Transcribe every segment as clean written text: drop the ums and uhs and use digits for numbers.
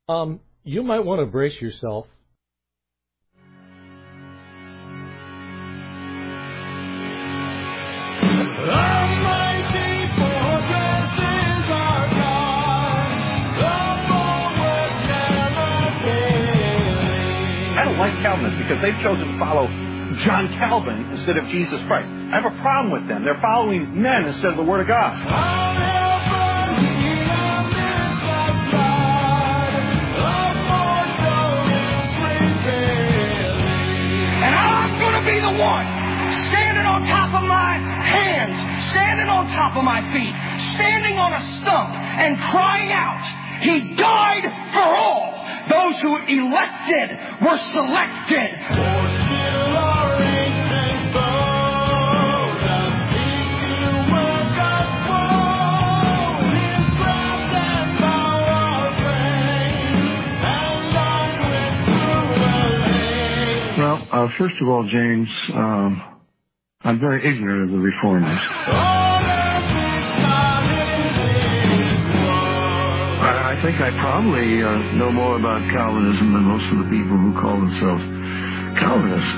You might want to brace yourself. I don't like Calvinists because they've chosen to follow John Calvin instead of Jesus Christ. I have a problem with them. They're following men instead of the Word of God. And I'm going to be the one standing on top of my hands, standing on top of my feet, standing on a stump and crying out, He died for all. Those who elected were selected. Well, first of all, James, I'm very ignorant of the Reformers. I think I probably know more about Calvinism than most of the people who call themselves Calvinists.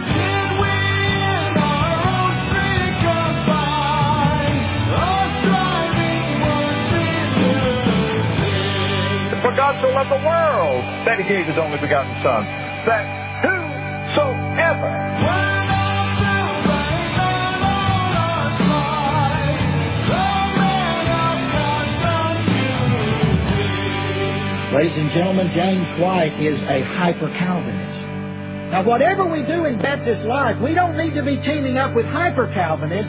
For God so loved the world that He gave His only begotten Son, that whosoever. Ladies and gentlemen, James White is a hyper-Calvinist. Now, whatever we do in Baptist life, we don't need to be teaming up with hyper-Calvinists.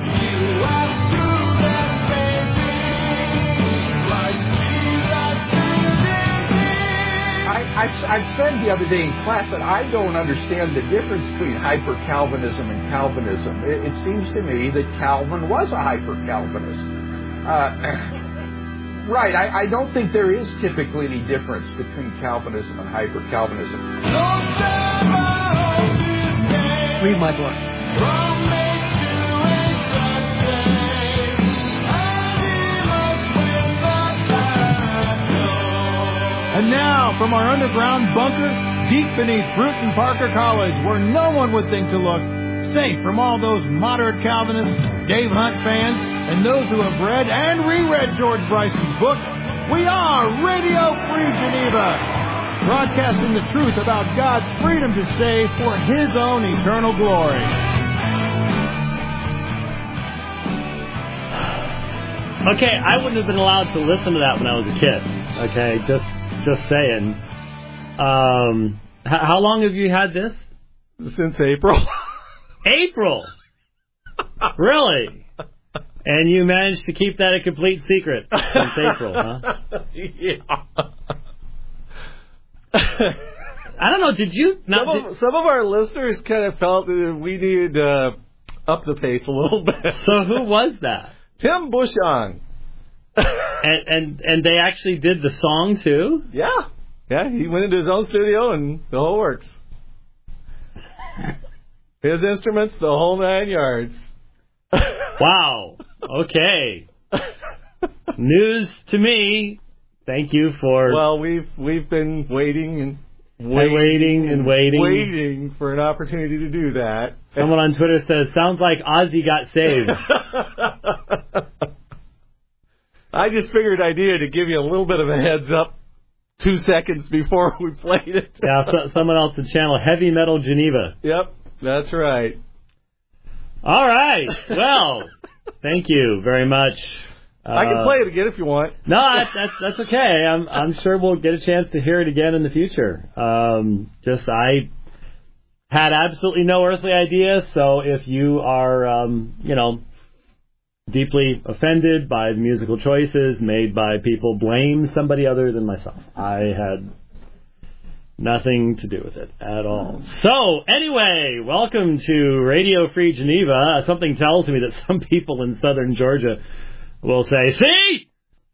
I said the other day in class that I don't understand the difference between hyper-Calvinism and Calvinism. It seems to me that Calvin was a hyper-Calvinist. Right, I don't think there is typically any difference between Calvinism and hyper-Calvinism. Read my book. And now, from our underground bunker, deep beneath Bruton Parker College, where no one would think to look, safe from all those moderate Calvinists, Dave Hunt fans, and those who have read and reread George Bryson's book, we are Radio Free Geneva, broadcasting the truth about God's freedom to save for His own eternal glory. Okay, I wouldn't have been allowed to listen to that when I was a kid. Okay, just saying. How long have you had this? Since April. April? Really? And you managed to keep that a complete secret since April, huh? Yeah. I don't know, did you... Some of our listeners kind of felt that we needed to up the pace a little bit. So who was that? Tim Bushong. And they actually did the song, too? Yeah. Yeah, he went into his own studio and the whole works. His instruments, the whole 9 yards. Wow. Okay. News to me. Thank you for... Well, we've been waiting for an opportunity to do that. Someone on Twitter says, sounds like Ozzy got saved. I just figured I'd to give you a little bit of a heads up 2 seconds before we played it. Yeah, someone else to channel Heavy Metal Geneva. Yep, that's right. All right. Well, thank you very much. I can play it again if you want. No, that's okay. I'm sure we'll get a chance to hear it again in the future. I had absolutely no earthly idea. So if you are, deeply offended by the musical choices made by people, blame somebody other than myself. I had nothing to do with it at all. So, anyway, welcome to Radio Free Geneva. Something tells me that some people in southern Georgia will say, see,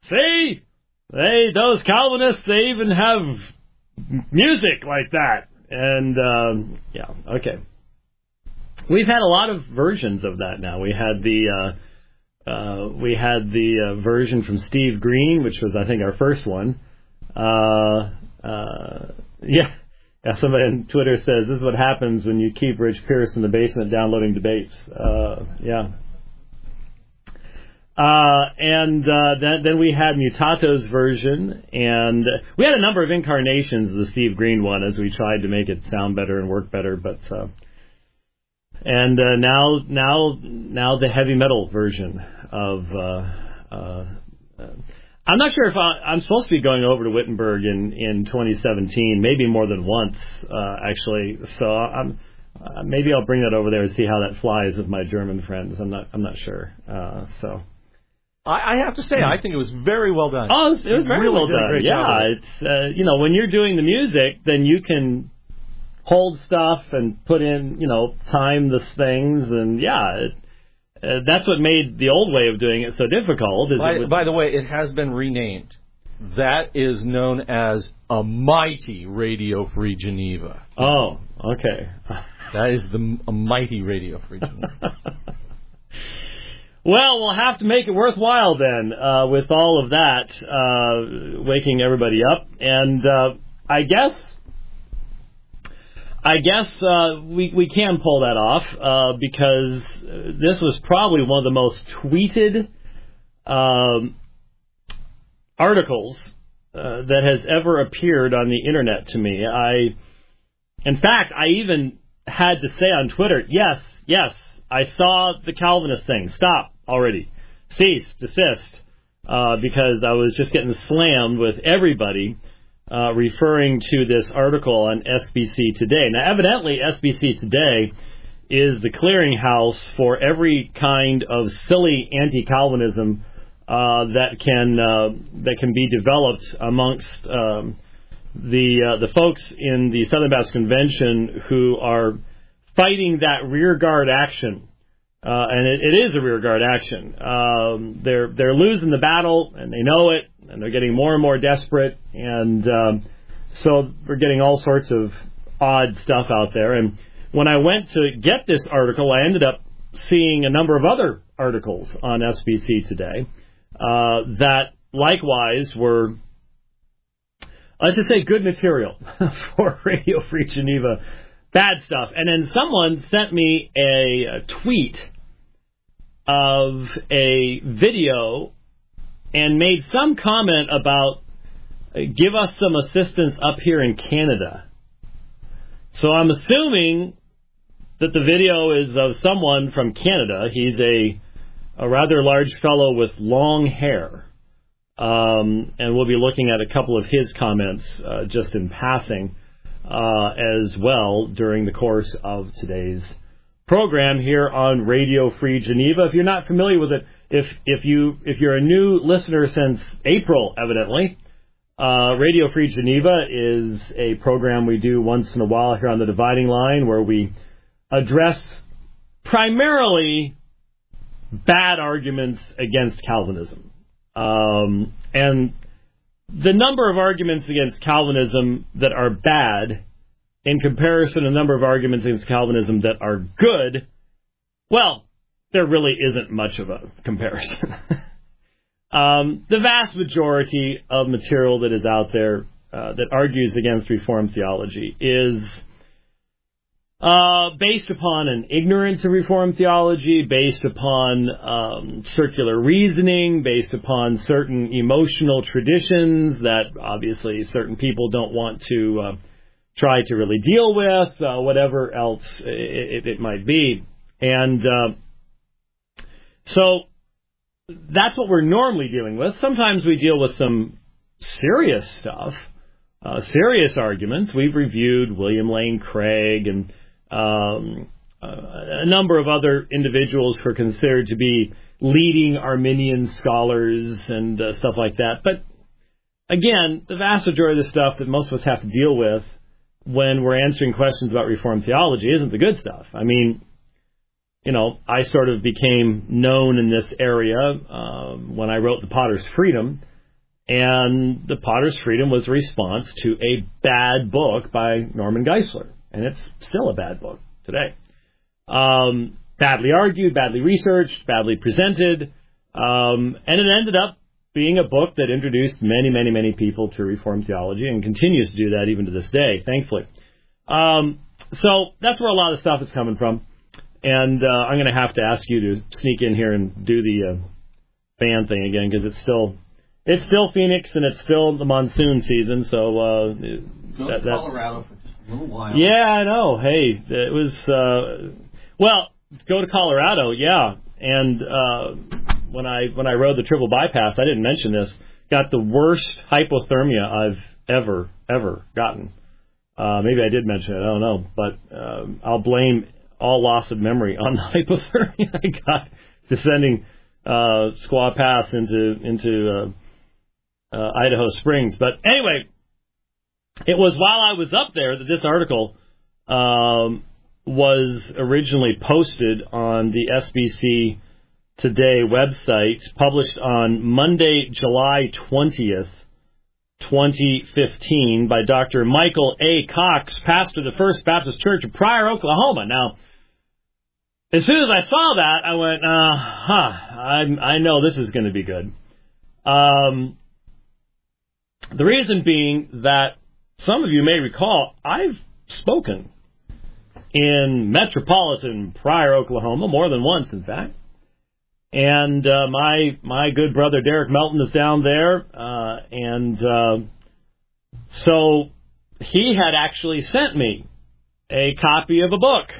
those Calvinists, they even have music like that. And, okay. We've had a lot of versions of that now. We had the version from Steve Green, which was, I think, our first one. Yeah, somebody on Twitter says this is what happens when you keep Rich Pierce in the basement downloading debates. Yeah. Then we had Mutato's version, and we had a number of incarnations of the Steve Green one as we tried to make it sound better and work better. But now the heavy metal version of. I'm not sure if I'm supposed to be going over to Wittenberg in 2017, maybe more than once actually. So maybe I'll bring that over there and see how that flies with my German friends. I'm not sure. So. I have to say, I think it was very well done. Oh, it was very well done. Yeah, it's when you're doing the music, then you can hold stuff and put in, time the things, and that's what made the old way of doing it so difficult. By the way, it has been renamed. That is known as a mighty Radio Free Geneva. Oh, okay. That is a mighty Radio Free Geneva. Well, we'll have to make it worthwhile then, with all of that, waking everybody up. And I guess we can pull that off, because this was probably one of the most tweeted articles that has ever appeared on the Internet to me. In fact, I even had to say on Twitter, yes, I saw the Calvinist thing. Stop already. Cease, desist. Because I was just getting slammed with everybody referring to this article on SBC Today. Now, evidently, SBC Today is the clearinghouse for every kind of silly anti-Calvinism that can be developed amongst the folks in the Southern Baptist Convention who are fighting that rearguard action, and it is a rearguard action. They're losing the battle, and they know it, and they're getting more and more desperate, and so we're getting all sorts of odd stuff out there. And when I went to get this article, I ended up seeing a number of other articles on SBC Today that likewise were, let's just say, good material for Radio Free Geneva. Bad stuff. And then someone sent me a tweet of a video and made some comment about give us some assistance up here in Canada. So I'm assuming that the video is of someone from Canada. He's a rather large fellow with long hair. And we'll be looking at a couple of his comments just in passing. As well during the course of today's program here on Radio Free Geneva. If you're not familiar with it, if you're a new listener since April, evidently, Radio Free Geneva is a program we do once in a while here on the Dividing Line, where we address primarily bad arguments against Calvinism, and the number of arguments against Calvinism that are bad in comparison to the number of arguments against Calvinism that are good, well, there really isn't much of a comparison. The vast majority of material that is out there that argues against Reformed theology is based upon an ignorance of Reformed theology, based upon circular reasoning, based upon certain emotional traditions that obviously certain people don't want to try to really deal with, whatever else it might be. And so that's what we're normally dealing with. Sometimes we deal with some serious stuff, serious arguments. We've reviewed William Lane Craig and a number of other individuals who are considered to be leading Arminian scholars and stuff like that. But again, the vast majority of the stuff that most of us have to deal with when we're answering questions about Reformed theology isn't the good stuff. I mean, I sort of became known in this area when I wrote The Potter's Freedom, and The Potter's Freedom was a response to a bad book by Norman Geisler. And it's still a bad book today. Badly argued, badly researched, badly presented, and it ended up being a book that introduced many, many, many people to Reformed theology and continues to do that even to this day, thankfully. So that's where a lot of the stuff is coming from. And I'm going to have to ask you to sneak in here and do the fan thing again, because it's still Phoenix and it's still the monsoon season. So go to Colorado for just a little while. Yeah, I know. Hey, it was go to Colorado, yeah. And when I rode the triple bypass, I didn't mention this. Got the worst hypothermia I've ever gotten. Maybe I did mention it. I don't know, but I'll blame all loss of memory on the hypothermia I got descending Squaw Pass into Idaho Springs. But anyway, it was while I was up there that this article was originally posted on the SBC Today website, published on Monday, July 20th, 2015, by Dr. Michael A. Cox, pastor of the First Baptist Church of Pryor, Oklahoma. Now, as soon as I saw that, I went, I know this is going to be good. The reason being that some of you may recall, I've spoken in metropolitan Pryor, Oklahoma, more than once, in fact. And my good brother Derek Melton is down there, and so he had actually sent me a copy of a book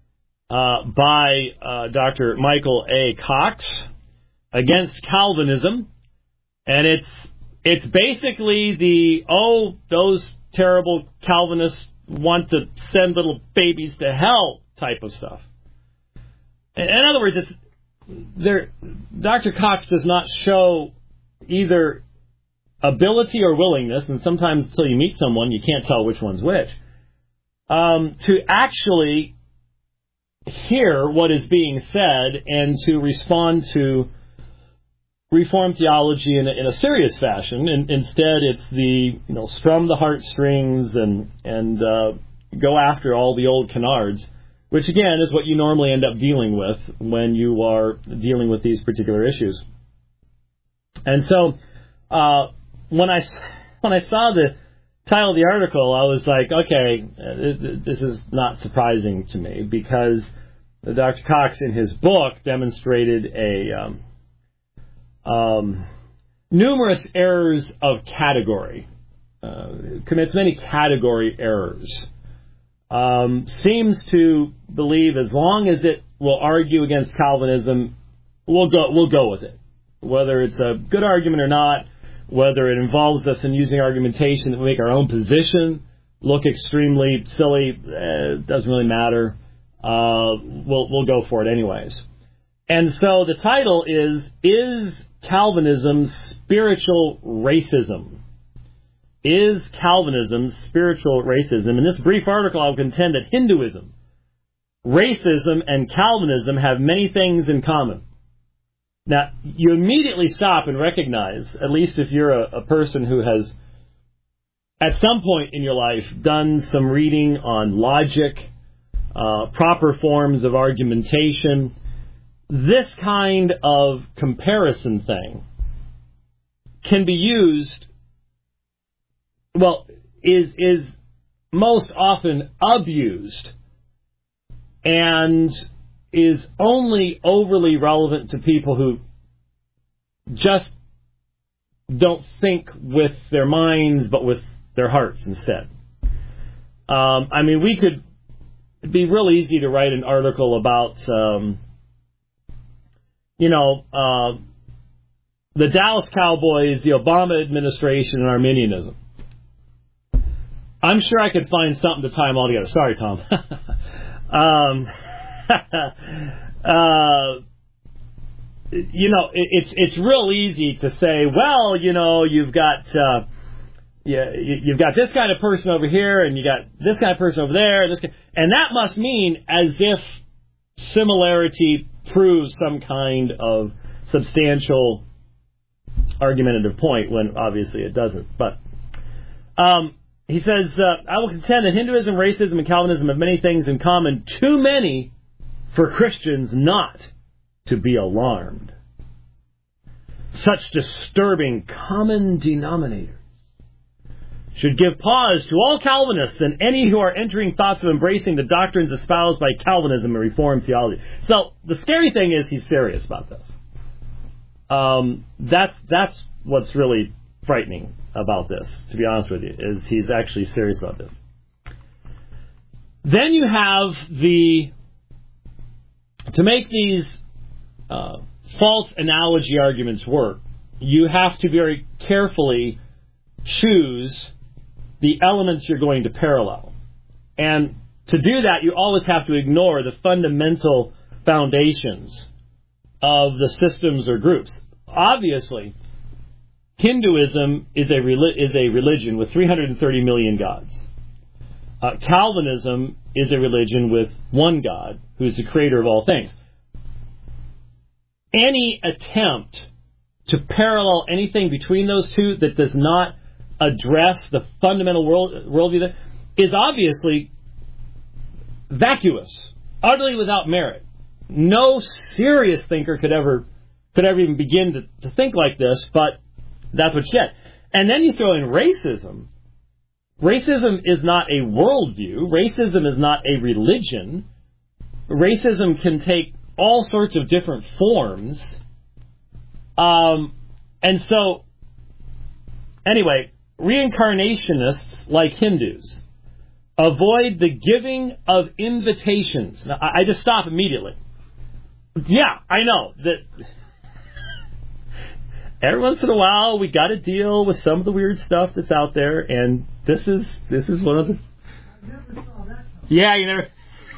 by Dr. Michael A. Cox, Against Calvinism, and it's basically those terrible Calvinists want to send little babies to hell type of stuff. In other words, Dr. Cox does not show either ability or willingness, and sometimes until you meet someone, you can't tell which one's which, to actually hear what is being said and to respond to Reformed theology in a serious fashion. And instead, it's the strum the heartstrings and go after all the old canards, which again is what you normally end up dealing with when you are dealing with these particular issues. And so, when I saw the title of the article, I was like, okay, this is not surprising to me, because Dr. Cox in his book demonstrated numerous errors of category, commits many category errors. Seems to believe as long as it will argue against Calvinism, we'll go with it, whether it's a good argument or not, whether it involves us in using argumentation that will make our own position look extremely silly. It doesn't really matter. We'll go for it anyways. And so the title is Calvinism Spiritual Racism? Is Calvinism spiritual racism? In this brief article, I will contend that Hinduism, racism, and Calvinism have many things in common. Now, you immediately stop and recognize, at least if you're a person who has, at some point in your life, done some reading on logic, proper forms of argumentation, this kind of comparison thing can be used, is most often abused and is only overly relevant to people who just don't think with their minds but with their hearts instead. It'd be real easy to write an article about, the Dallas Cowboys, the Obama administration, and Arminianism. I'm sure I could find something to tie them all together. Sorry, Tom. It's real easy to say, well, you've got this kind of person over here, and you got this kind of person over there, and that must mean as if similarity proves some kind of substantial argumentative point, when obviously it doesn't. But he says, I will contend that Hinduism, racism, and Calvinism have many things in common, too many for Christians not to be alarmed. such disturbing common denominators should give pause to all Calvinists and any who are entering thoughts of embracing the doctrines espoused by Calvinism and Reformed theology. So the scary thing is he's serious about this. That's what's really frightening about this, to be honest with you, is he's actually serious about this. Then you have to make these false analogy arguments work, you have to very carefully choose the elements you're going to parallel. And to do that, you always have to ignore the fundamental foundations of the systems or groups. Obviously, Hinduism is a religion with 330 million gods. Calvinism is a religion with one God, who is the creator of all things. Any attempt to parallel anything between those two that does not address the fundamental worldview is obviously vacuous, utterly without merit. No serious thinker could ever even begin to think like this, but that's what you get. And then you throw in racism. Racism is not a worldview. Racism is not a religion. Racism can take all sorts of different forms. And so, anyway, reincarnationists, like Hindus, avoid the giving of invitations. Now, I just stop immediately. Yeah, I know that every once in a while we got to deal with some of the weird stuff that's out there, and this is one of the. I never saw that. Yeah, you never.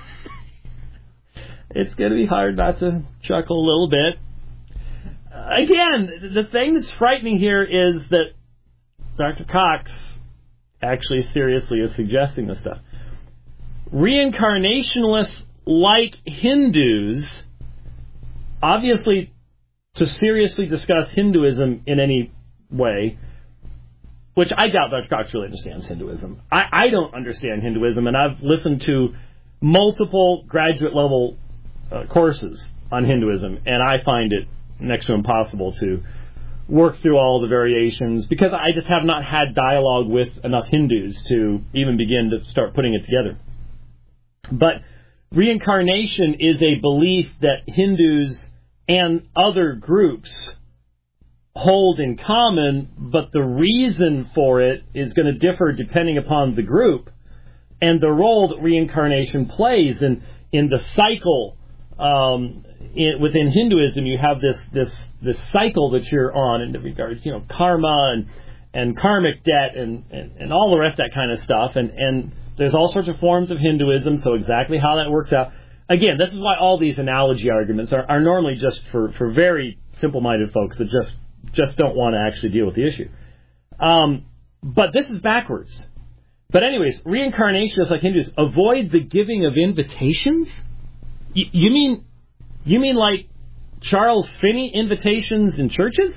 It's going to be hard not to chuckle a little bit. Again, the thing that's frightening here is that Dr. Cox actually seriously is suggesting this stuff. Reincarnationalists, like Hindus, obviously, to seriously discuss Hinduism in any way, which I doubt Dr. Cox really understands Hinduism. I don't understand Hinduism, and I've listened to multiple graduate-level courses on Hinduism, and I find it next to impossible to work through all the variations because I just have not had dialogue with enough Hindus to even begin to start putting it together. But reincarnation is a belief that Hindus and other groups hold in common, but the reason for it is going to differ depending upon the group and the role that reincarnation plays in the cycle. Within Hinduism, you have this cycle that you're on in regards, karma and karmic debt and all the rest of that kind of stuff. And there's all sorts of forms of Hinduism, so exactly how that works out. Again, this is why all these analogy arguments are normally just for very simple-minded folks that just don't want to actually deal with the issue. But this is backwards. But anyways, reincarnationists like Hindus avoid the giving of invitations? You mean like Charles Finney invitations in churches?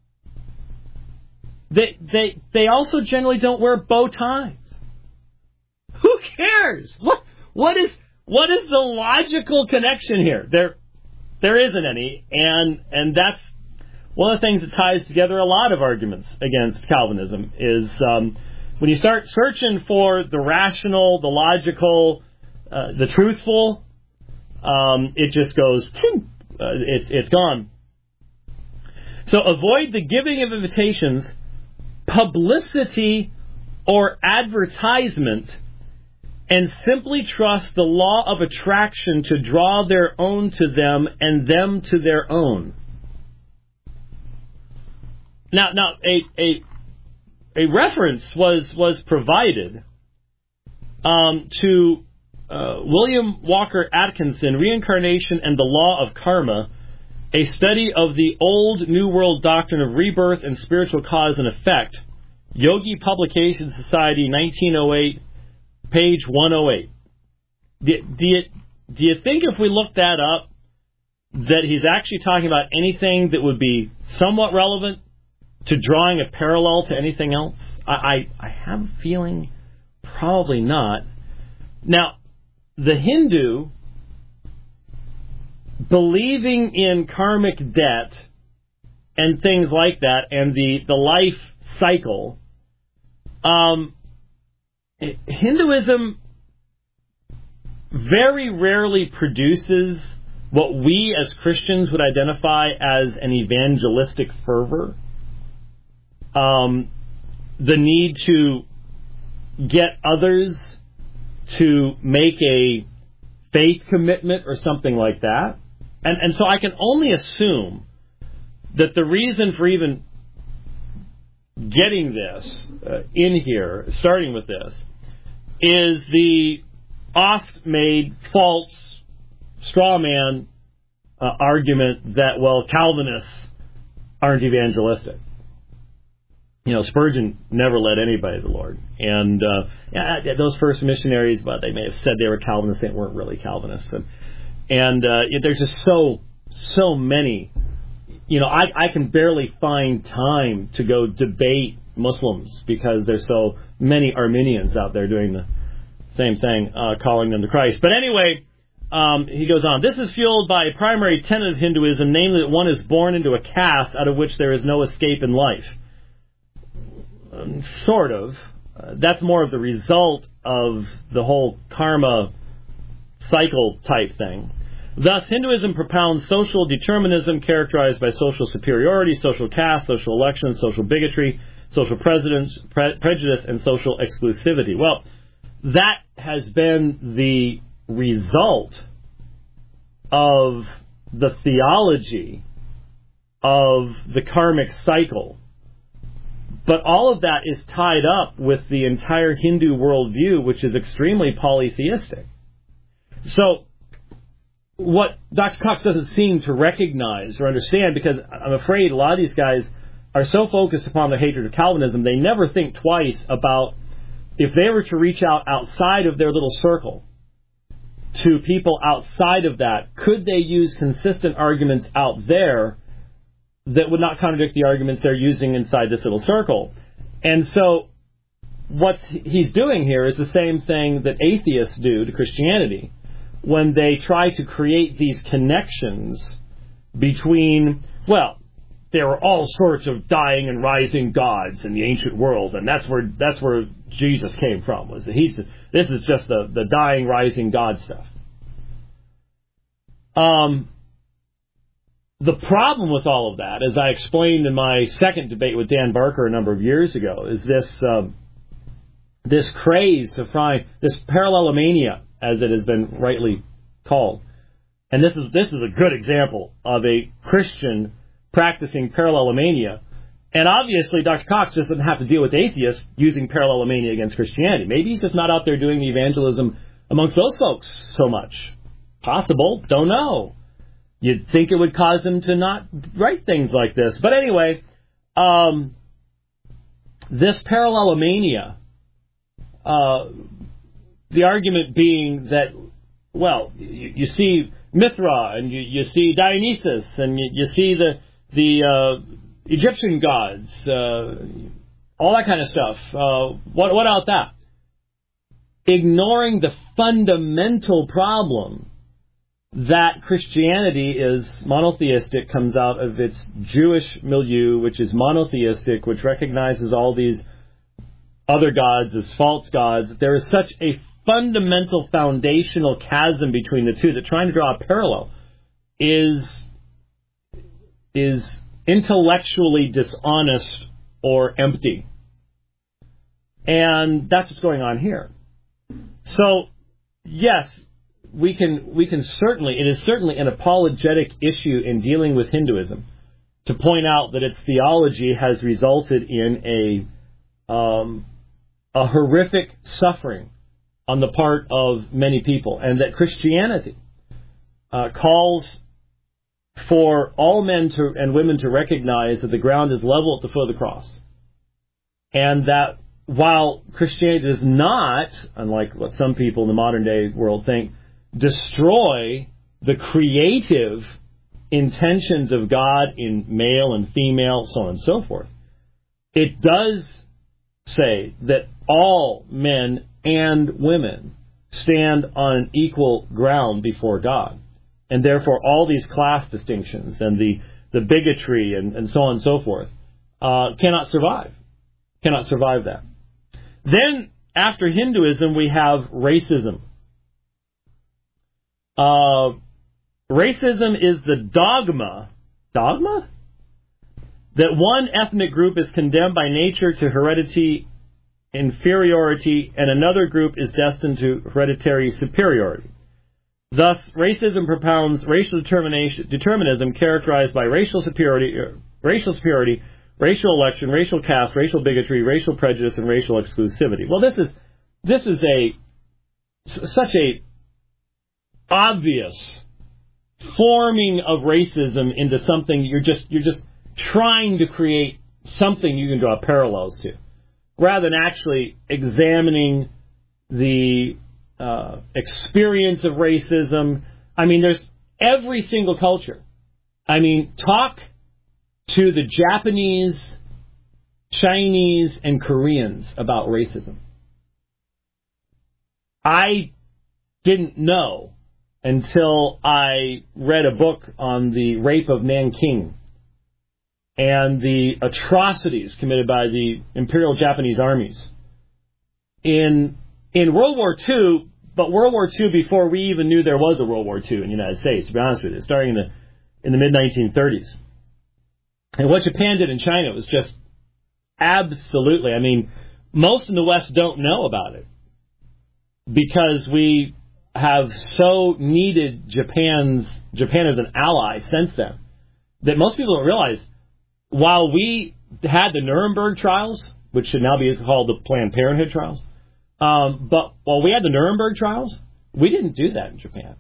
They also generally don't wear bow ties. Who cares? What is the logical connection here? There isn't any, and that's one of the things that ties together a lot of arguments against Calvinism is when you start searching for the rational, the logical, the truthful, it just goes, it's gone. So avoid the giving of invitations, publicity, or advertisement, and simply trust the law of attraction to draw their own to them and them to their own. Now, a reference was provided to William Walker Atkinson, Reincarnation and the Law of Karma, a study of the old New World doctrine of rebirth and spiritual cause and effect, Yogi Publication Society, 1908, page 108. Do you think if we look that up, that he's actually talking about anything that would be somewhat relevant to drawing a parallel to anything else? I have a feeling probably not. Now, the Hindu, believing in karmic debt and things like that, and the life cycle, Hinduism very rarely produces what we as Christians would identify as an evangelistic fervor. The need to get others to make a faith commitment or something like that. And so I can only assume that the reason for even getting this in here, starting with this, is the oft-made false straw man argument that, well, Calvinists aren't evangelistic. You know, Spurgeon never led anybody to the Lord. And those first missionaries, well, they may have said they were Calvinists, they weren't really Calvinists. And there's just so many. You know, I can barely find time to go debate Muslims because there's so many Arminians out there doing the same thing, calling them to Christ. But anyway, he goes on. This is fueled by a primary tenet of Hinduism, namely that one is born into a caste out of which there is no escape in life. Sort of. That's more of the result of the whole karma cycle type thing. Thus, Hinduism propounds social determinism characterized by social superiority, social caste, social elections, social bigotry, social prejudice, and social exclusivity. Well, that has been the result of the theology of the karmic cycle. But all of that is tied up with the entire Hindu worldview, which is extremely polytheistic. So, what Dr. Cox doesn't seem to recognize or understand, because I'm afraid a lot of these guys are so focused upon their hatred of Calvinism, they never think twice about if they were to reach out outside of their little circle to people outside of that, could they use consistent arguments out there that would not contradict the arguments they're using inside this little circle? And so what he's doing here is the same thing that atheists do to Christianity when they try to create these connections between, well, there were all sorts of dying and rising gods in the ancient world, and that's where Jesus came from. This is just the dying, rising God stuff. The problem with all of that, as I explained in my second debate with Dan Barker a number of years ago, is this craze to find this parallelomania, as it has been rightly called. And this is a good example of a Christian practicing parallelomania. And obviously, Dr. Cox doesn't have to deal with atheists using parallelomania against Christianity. Maybe he's just not out there doing the evangelism amongst those folks so much. Possible. Don't know. You'd think it would cause him to not write things like this. But anyway, this parallelomania, the argument being that, well, you see Mithra, and you see Dionysus, and you see the Egyptian gods, all that kind of stuff. What about that? Ignoring the fundamental problem that Christianity is monotheistic, comes out of its Jewish milieu, which is monotheistic, which recognizes all these other gods as false gods. There is such a fundamental foundational chasm between the two that trying to draw a parallel is intellectually dishonest or empty. And that's what's going on here. So, yes, we can certainly, it is certainly an apologetic issue in dealing with Hinduism to point out that its theology has resulted in a horrific suffering on the part of many people, and that Christianity calls for all men and women to recognize that the ground is level at the foot of the cross, and that while Christianity does not, unlike what some people in the modern day world think, destroy the creative intentions of God in male and female, so on and so forth, it does say that all men and women stand on equal ground before God. And therefore all these class distinctions and the the bigotry, and so on and so forth, cannot survive. Cannot survive that. Then, after Hinduism, we have racism. Racism is the dogma that one ethnic group is condemned by nature to hereditary inferiority and another group is destined to hereditary superiority. Thus, racism propounds racial determinism characterized by racial superiority, racial election, racial caste, racial bigotry, racial prejudice, and racial exclusivity. Well, this is such a obvious forming of racism into something you're just trying to create something you can draw parallels to, rather than actually examining the experience of racism. I mean, there's every single culture. I mean, talk to the Japanese, Chinese, and Koreans about racism. I didn't know until I read a book on the rape of Nanking and the atrocities committed by the Imperial Japanese armies in World War II, but World War II before we even knew there was a World War II in the United States, to be honest with you, starting in the mid-1930s. And what Japan did in China was just absolutely, I mean, most in the West don't know about it because we have so needed Japan as an ally since then that most people don't realize while we had the Nuremberg trials, which should now be called the Planned Parenthood trials, but while we had the Nuremberg trials, we didn't do that in Japan.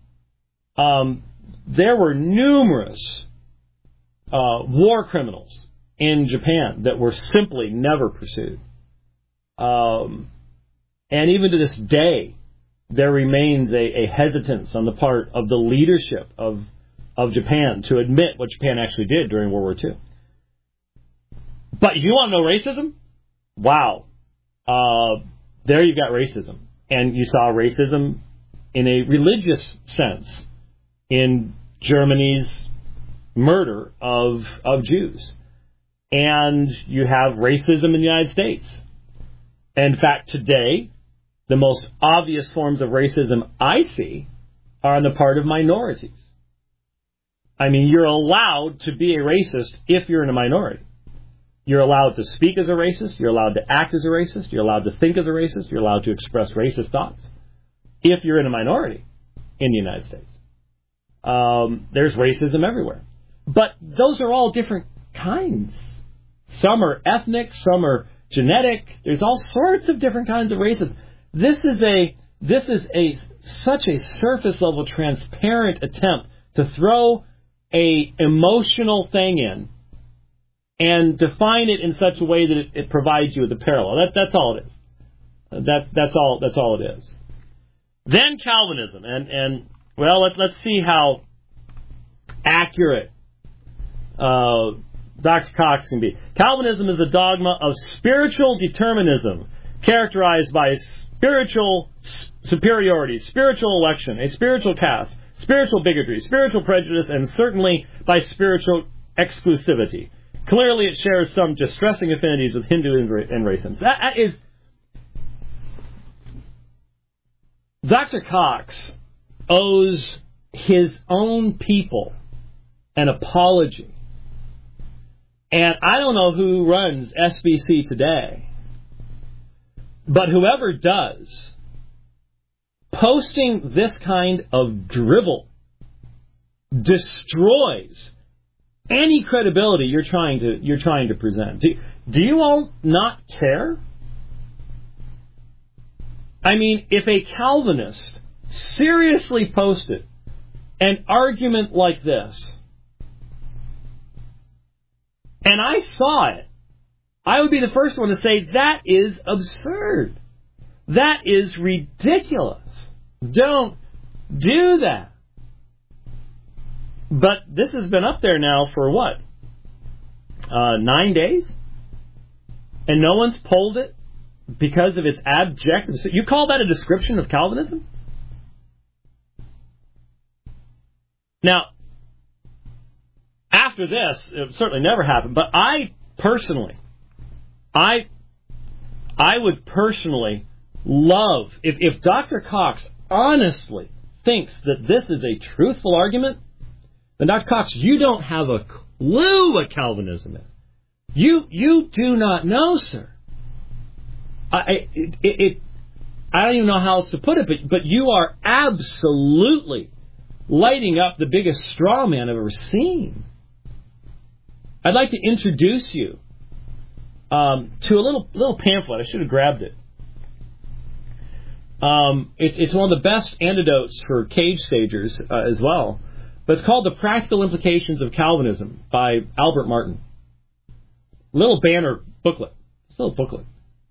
There were numerous war criminals in Japan that were simply never pursued. And even to this day, there remains a hesitance on the part of the leadership of Japan to admit what Japan actually did during World War II. But you want to know racism? Wow. There you've got racism. And you saw racism in a religious sense in Germany's murder of Jews. And you have racism in the United States. In fact, today, the most obvious forms of racism I see are on the part of minorities. I mean, you're allowed to be a racist if you're in a minority. You're allowed to speak as a racist. You're allowed to act as a racist. You're allowed to think as a racist. You're allowed to express racist thoughts if you're in a minority in the United States. There's racism everywhere. But those are all different kinds. Some are ethnic, some are genetic. There's all sorts of different kinds of racism. This is such a surface level, transparent attempt to throw a emotional thing in and define it in such a way that it provides you with a parallel. That's all it is. That's all it is. Then Calvinism, and well, let's see how accurate Dr. Cox can be. Calvinism is a dogma of spiritual determinism, characterized by spiritual superiority, spiritual election, a spiritual caste, spiritual bigotry, spiritual prejudice, and certainly by spiritual exclusivity. Clearly, it shares some distressing affinities with Hindu and racism. That is, Dr. Cox owes his own people an apology. And I don't know who runs SBC today, but whoever does, posting this kind of drivel destroys any credibility you're trying to present. Do you all not care? I mean, if a Calvinist seriously posted an argument like this, and I saw it, I would be the first one to say, that is absurd. That is ridiculous. Don't do that. But this has been up there now for what? 9 days? And no one's pulled it because of its abject... You call that a description of Calvinism? Now, after this, it certainly never happened, but I personally, I would personally love, if Dr. Cox honestly thinks that this is a truthful argument, then Dr. Cox, you don't have a clue what Calvinism is. You do not know, sir. I don't even know how else to put it, but you are absolutely lighting up the biggest straw man I've ever seen. I'd like to introduce you to a little pamphlet. I should have grabbed it. It's one of the best antidotes for cage stagers as well. But it's called The Practical Implications of Calvinism by Albert Martin. Little banner booklet. It's a little booklet.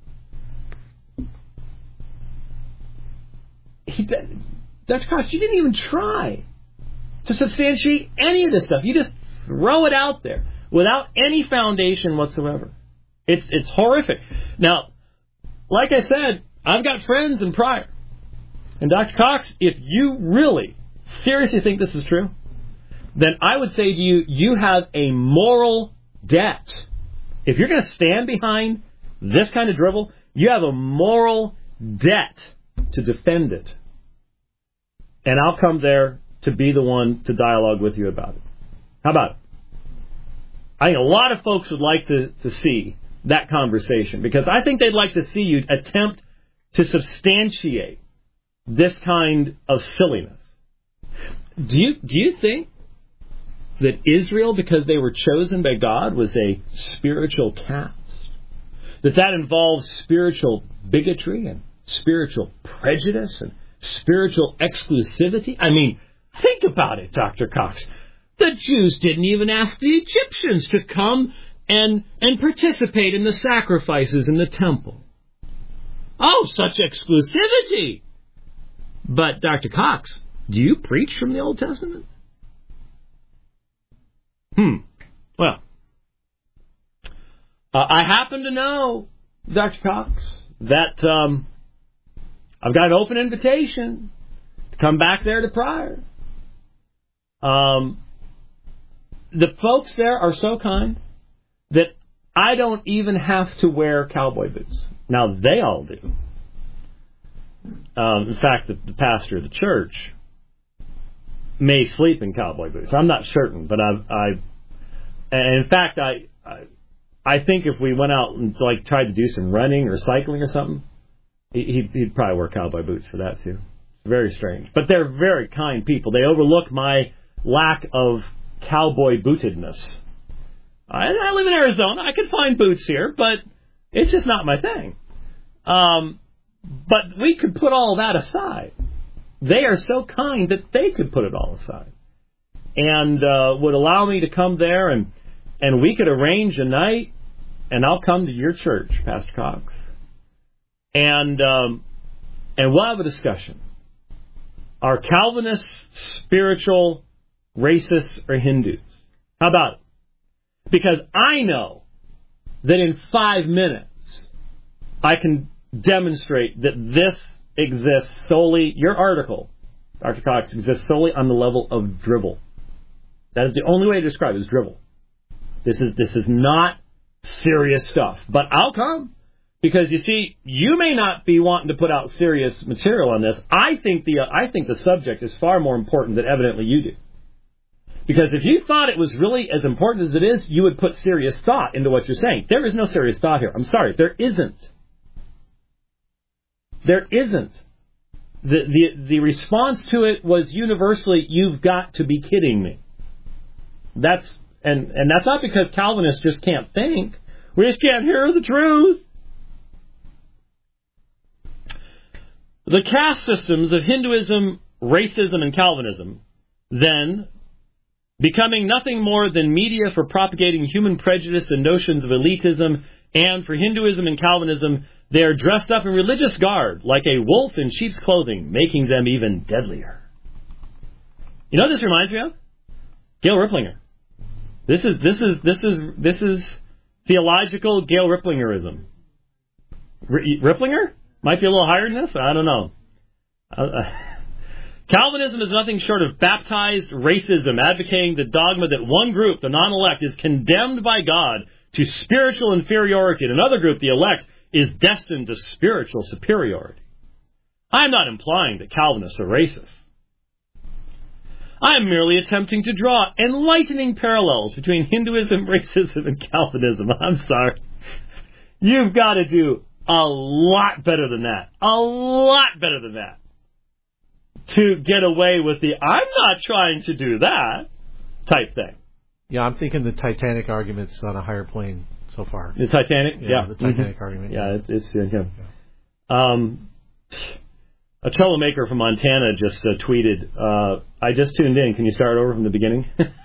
Dr. Cox, you didn't even try to substantiate any of this stuff. You just throw it out there without any foundation whatsoever. It's horrific. Now, like I said, I've got friends in Pryor. And Dr. Cox, if you really seriously think this is true, then I would say to you, you have a moral debt. If you're going to stand behind this kind of drivel, you have a moral debt to defend it. And I'll come there to be the one to dialogue with you about it. How about it? I think a lot of folks would like to see that conversation, because I think they'd like to see you attempt to substantiate this kind of silliness. Do you think that Israel, because they were chosen by God, was a spiritual caste? That involves spiritual bigotry and spiritual prejudice and spiritual exclusivity? I mean, think about it, Dr. Cox. The Jews didn't even ask the Egyptians to come and participate in the sacrifices in the temple. Oh, such exclusivity! But, Dr. Cox, do you preach from the Old Testament? Well, I happen to know, Dr. Cox, that I've got an open invitation to come back there to Pryor. The folks there are so kind that I don't even have to wear cowboy boots. Now, they all do. In fact, the pastor of the church may sleep in cowboy boots. I'm not certain, but in fact, I think if we went out and tried to do some running or cycling or something, he'd probably wear cowboy boots for that too. Very strange. But they're very kind people. They overlook my lack of cowboy bootedness. I live in Arizona. I can find boots here, but it's just not my thing. But we could put all that aside. They are so kind that they could put it all aside. And would allow me to come there, and we could arrange a night, and I'll come to your church, Pastor Cox. And we'll have a discussion. Are Calvinists spiritual, racists, or Hindus? How about it? Because I know that in 5 minutes I can demonstrate that this exists solely, your article, Dr. Cox, exists solely on the level of drivel. That is the only way to describe it, is drivel. This is not serious stuff. But I'll come. Because, you see, you may not be wanting to put out serious material on this. I think the subject is far more important than evidently you do. Because if you thought it was really as important as it is, you would put serious thought into what you're saying. There is no serious thought here. I'm sorry. There isn't. There isn't. The response to it was universally, you've got to be kidding me. That's not because Calvinists just can't think. We just can't hear the truth. The caste systems of Hinduism, racism, and Calvinism, then, becoming nothing more than media for propagating human prejudice and notions of elitism, and for Hinduism and Calvinism, they are dressed up in religious garb, like a wolf in sheep's clothing, making them even deadlier. You know what this reminds me of? Gail Ripplinger. This is theological Gail Ripplingerism. Ripplinger? Might be a little higher than this? I don't know. Calvinism is nothing short of baptized racism, advocating the dogma that one group, the non-elect, is condemned by God to spiritual inferiority, and another group, the elect, is destined to spiritual superiority. I am not implying that Calvinists are racist. I am merely attempting to draw enlightening parallels between Hinduism, racism, and Calvinism. I'm sorry. You've got to do a lot better than that. A lot better than that. To get away with the, I'm not trying to do that type thing. Yeah, I'm thinking the Titanic argument's on a higher plane so far. The Titanic? Yeah. The Titanic argument. Yeah, it's a troublemaker from Montana just tweeted, I just tuned in. Can you start over from the beginning?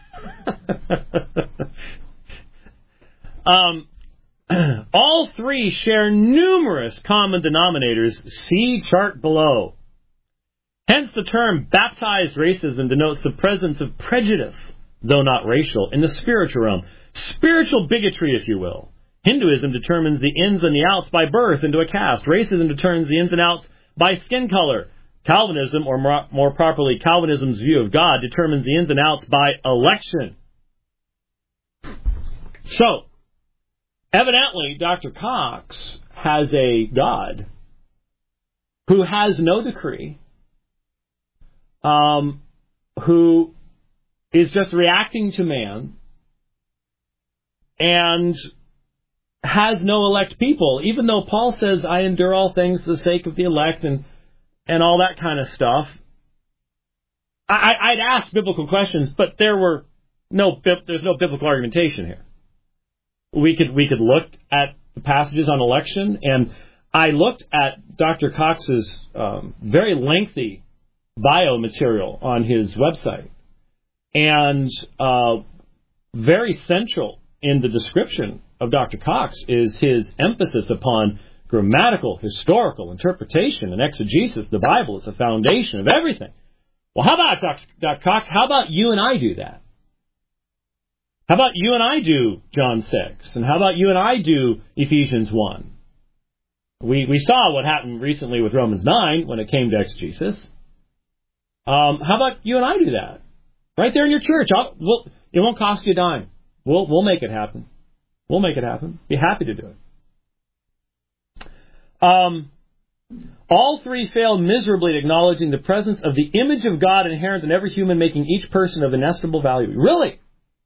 All three share numerous common denominators. See chart below. Hence the term baptized racism denotes the presence of prejudice, though not racial, in the spiritual realm. Spiritual bigotry, if you will. Hinduism determines the ins and the outs by birth into a caste. Racism determines the ins and outs by skin color. Calvinism, or more properly, Calvinism's view of God, determines the ins and outs by election. So, evidently, Dr. Cox has a God who has no decree, who is just reacting to man, and has no elect people, even though Paul says, I endure all things for the sake of the elect, and all that kind of stuff. I'd ask biblical questions, but there's no biblical argumentation here. We could look at the passages on election, and I looked at Dr. Cox's very lengthy bio material on his website, and very central in the description of Dr. Cox is his emphasis upon grammatical, historical interpretation and exegesis. The Bible is the foundation of everything. Well, how about, Dr. Cox, how about you and I do that? How about you and I do John 6? And how about you and I do Ephesians 1? We saw what happened recently with Romans 9 when it came to exegesis. How about you and I do that? Right there in your church. It won't cost you a dime. We'll make it happen. We'll make it happen. Be happy to do it. All three fail miserably at acknowledging the presence of the image of God inherent in every human, making each person of inestimable value. Really?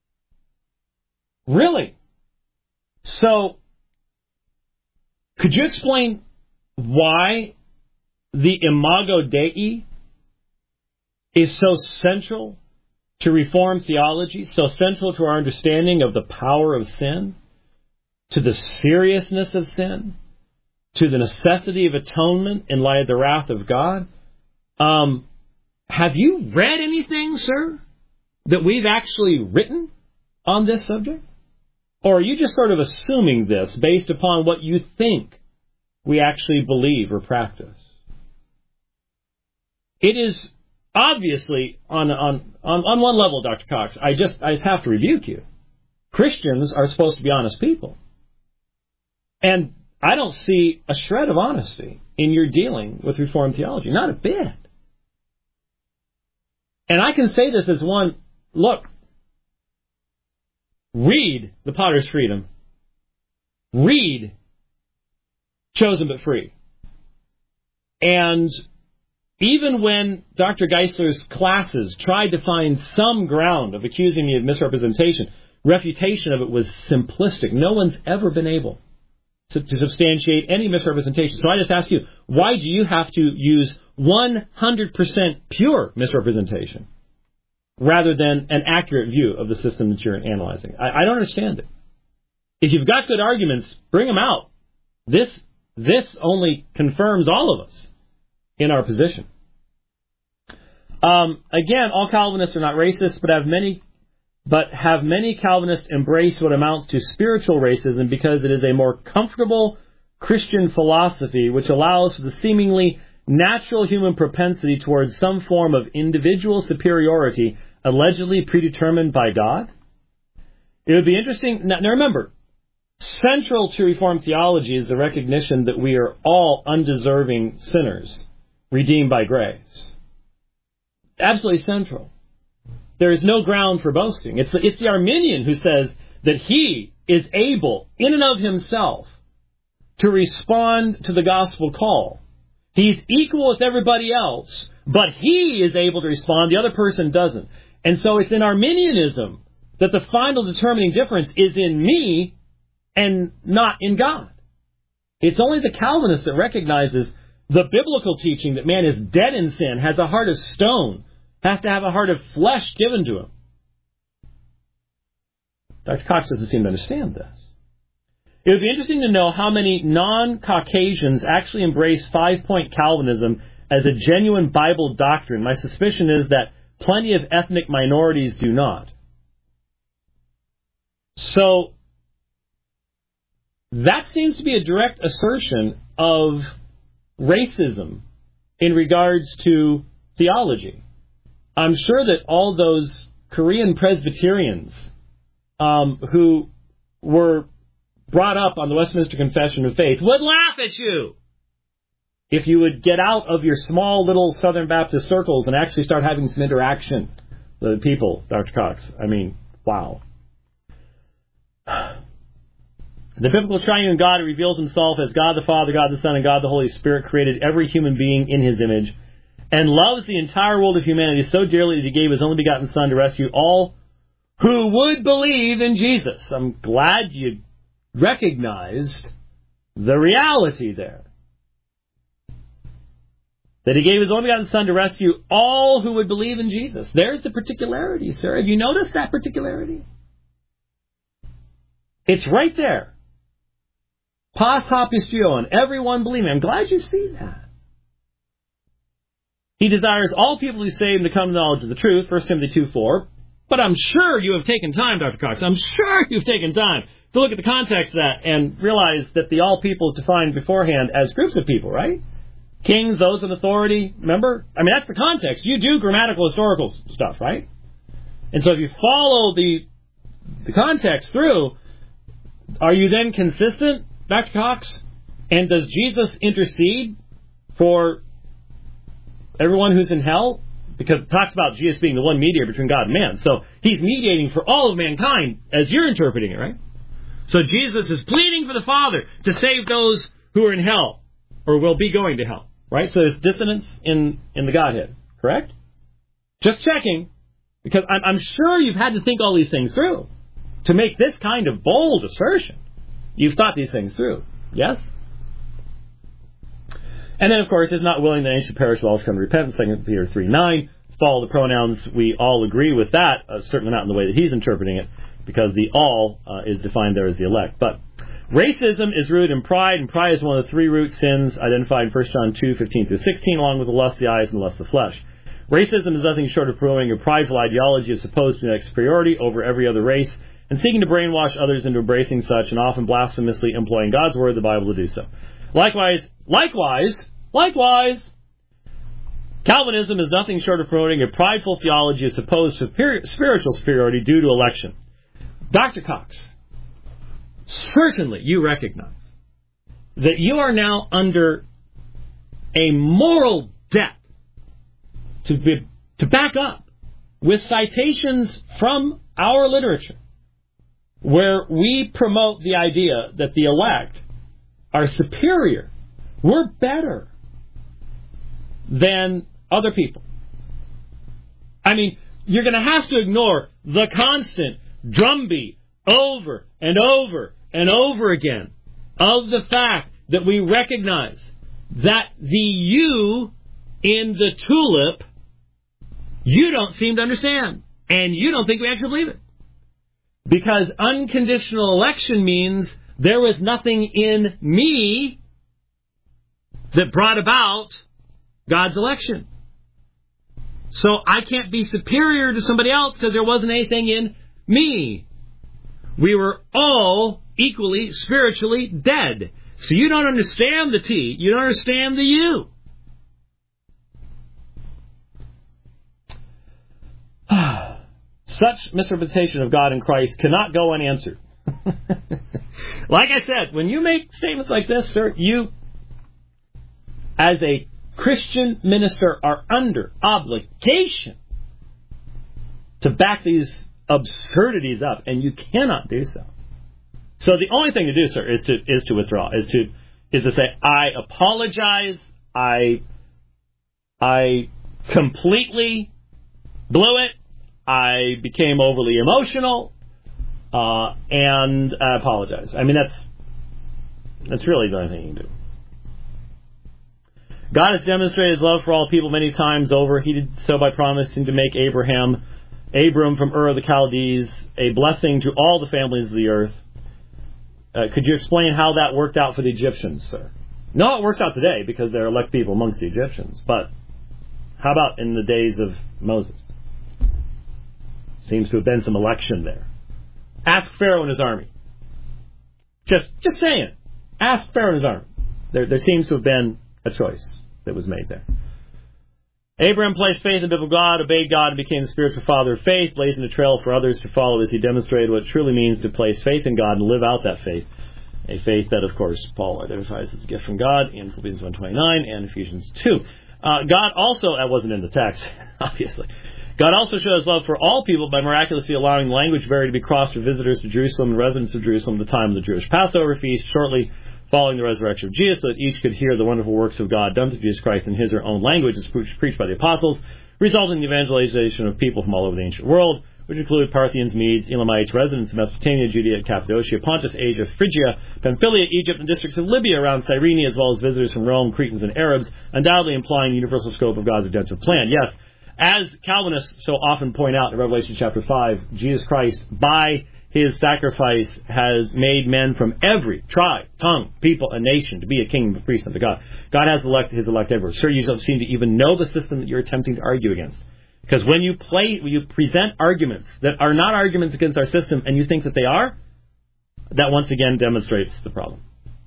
Really? So, could you explain why the Imago Dei is so central to Reformed theology, so central to our understanding of the power of sin, to the seriousness of sin, to the necessity of atonement in light of the wrath of God? Have you read anything, sir, that we've actually written on this subject? Or are you just sort of assuming this based upon what you think we actually believe or practice? It is obviously, on one level, Dr. Cox, I just have to rebuke you. Christians are supposed to be honest people. And I don't see a shred of honesty in your dealing with Reformed theology. Not a bit. And I can say this as one, look, read The Potter's Freedom. Read Chosen but Free. And even when Dr. Geisler's classes tried to find some ground of accusing me of misrepresentation, refutation of it was simplistic. No one's ever been able to substantiate any misrepresentation. So I just ask you, why do you have to use 100% pure misrepresentation rather than an accurate view of the system that you're analyzing? I don't understand it. If you've got good arguments, bring them out. This only confirms all of us in our position. Again, all Calvinists are not racist, but have many Calvinists embraced what amounts to spiritual racism because it is a more comfortable Christian philosophy which allows for the seemingly natural human propensity towards some form of individual superiority allegedly predetermined by God? It would be interesting. Now remember, central to Reformed theology is the recognition that we are all undeserving sinners, redeemed by grace. absolutely central. There is no ground for boasting. It's the Arminian who says that he is able, in and of himself, to respond to the gospel call. He's equal with everybody else, but he is able to respond, the other person doesn't. And so it's in Arminianism that the final determining difference is in me and not in God. It's only the Calvinist that recognizes the biblical teaching that man is dead in sin, has a heart of stone, has to have a heart of flesh given to him. Dr. Cox doesn't seem to understand this. It would be interesting to know how many non-Caucasians actually embrace 5-point Calvinism as a genuine Bible doctrine. My suspicion is that plenty of ethnic minorities do not. So, that seems to be a direct assertion of racism in regards to theology. I'm sure that all those Korean Presbyterians who were brought up on the Westminster Confession of Faith would laugh at you if you would get out of your small little Southern Baptist circles and actually start having some interaction with people, Dr. Cox. I mean, wow. The biblical triune God reveals himself as God the Father, God the Son, and God the Holy Spirit created every human being in his image and loves the entire world of humanity so dearly that he gave his only begotten Son to rescue all who would believe in Jesus. I'm glad you recognized the reality there. That he gave his only begotten Son to rescue all who would believe in Jesus. There's the particularity, sir. Have you noticed that particularity? It's right there. Pas hapistio, and everyone believing. I'm glad you see that. He desires all people to be saved and to come to the knowledge of the truth, 1 Timothy 2:4. But I'm sure you have taken time, Dr. Cox, I'm sure you've taken time to look at the context of that and realize that the all people is defined beforehand as groups of people, right? Kings, those in authority, remember? I mean, that's the context. You do grammatical, historical stuff, right? And so if you follow the context through, are you then consistent, Dr. Cox? And does Jesus intercede for everyone who's in hell? Because it talks about Jesus being the one mediator between God and man. So he's mediating for all of mankind as you're interpreting it, right? So Jesus is pleading for the Father to save those who are in hell or will be going to hell, right? So there's dissonance in the Godhead, correct? Just checking, because I'm sure you've had to think all these things through to make this kind of bold assertion. You've thought these things through, yes? And then, of course, is not willing that any should perish, but all should come to repentance, 2 Peter 3:9. Follow the pronouns, we all agree with that, certainly not in the way that he's interpreting it, because the all is defined there as the elect. But racism is rooted in pride, and pride is one of the three root sins identified in 1 John 2:15-16, along with the lust of the eyes and the lust of the flesh. Racism is nothing short of promoting a prideful ideology of supposed superiority over every other race, and seeking to brainwash others into embracing such, and often blasphemously employing God's word, the Bible, to do so. Likewise, Calvinism is nothing short of promoting a prideful theology of supposed spiritual superiority due to election. Dr. Cox, certainly you recognize that you are now under a moral debt to back up with citations from our literature where we promote the idea that the elect are superior, we're better than other people. I mean, you're going to have to ignore the constant drumbeat over and over and over again of the fact that we recognize that the you in the tulip, you don't seem to understand, and you don't think we actually believe it. Because unconditional election means there was nothing in me that brought about God's election. So I can't be superior to somebody else because there wasn't anything in me. We were all equally spiritually dead. So you don't understand the T, you don't understand the U. Such misrepresentation of God in Christ cannot go unanswered. Like I said, when you make statements like this, sir, you, as a Christian minister are under obligation to back these absurdities up, and you cannot do so. So the only thing to do, sir, is to withdraw, is to say, I apologize, I completely blew it, I became overly emotional, and I apologize. I mean, that's really the only thing you can do. God has demonstrated His love for all people many times over. He did so by promising to make Abram from Ur of the Chaldees a blessing to all the families of the earth. Could you explain how that worked out for the Egyptians, sir? No, it works out today because they're elect people amongst the Egyptians. But how about in the days of Moses? Seems to have been some election there. Ask Pharaoh and his army. Just saying. Ask Pharaoh and his army. There seems to have been a choice that was made there. Abraham placed faith in the biblical God, obeyed God, and became the spiritual father of faith, blazing a trail for others to follow as he demonstrated what it truly means to place faith in God and live out that faith. A faith that, of course, Paul identifies as a gift from God in Philippians 1:29 and Ephesians 2. God also, that wasn't in the text, obviously. God also showed His love for all people by miraculously allowing the language barrier to be crossed for visitors to Jerusalem and residents of Jerusalem at the time of the Jewish Passover feast, shortly following the resurrection of Jesus, so that each could hear the wonderful works of God done to Jesus Christ in his or her own language as preached by the apostles, resulting in the evangelization of people from all over the ancient world, which include Parthians, Medes, Elamites, residents of Mesopotamia, Judea, Cappadocia, Pontus, Asia, Phrygia, Pamphylia, Egypt, and districts of Libya around Cyrene, as well as visitors from Rome, Cretans, and Arabs, undoubtedly implying the universal scope of God's redemptive plan. Yes, as Calvinists so often point out in Revelation chapter 5, Jesus Christ, by His sacrifice, has made men from every tribe, tongue, people, and nation to be a king and a priest unto God. God has His elect everywhere. Sir, you don't seem to even know the system that you're attempting to argue against. Because when you present arguments that are not arguments against our system and you think that they are, that once again demonstrates the problem.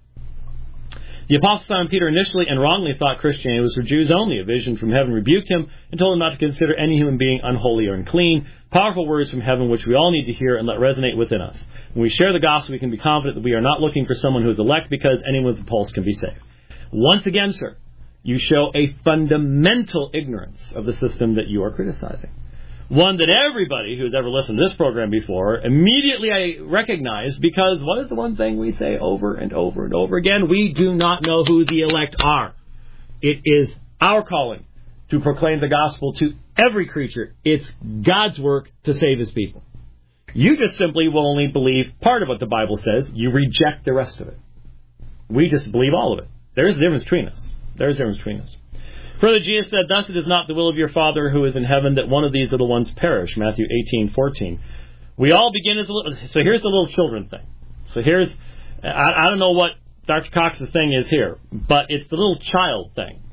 The Apostle Simon Peter initially and wrongly thought Christianity was for Jews only. A vision from heaven rebuked him and told him not to consider any human being unholy or unclean. Powerful words from heaven which we all need to hear and let resonate within us. When we share the gospel, we can be confident that we are not looking for someone who is elect because anyone with a pulse can be saved. Once again, sir, you show a fundamental ignorance of the system that you are criticizing. One that everybody who's ever listened to this program before immediately recognized, because what is the one thing we say over and over and over again? We do not know who the elect are. It is our calling to proclaim the gospel to every creature. It's God's work to save His people. You just simply will only believe part of what the Bible says. You reject the rest of it. We just believe all of it. There's a difference between us. There's a difference between us. Further, Jesus said, "Thus it is not the will of your Father who is in heaven that one of these little ones perish." Matthew 18:14. We all begin as a little... So here's the little children thing. So here's... I don't know what Dr. Cox's thing is here, but it's the little child thing.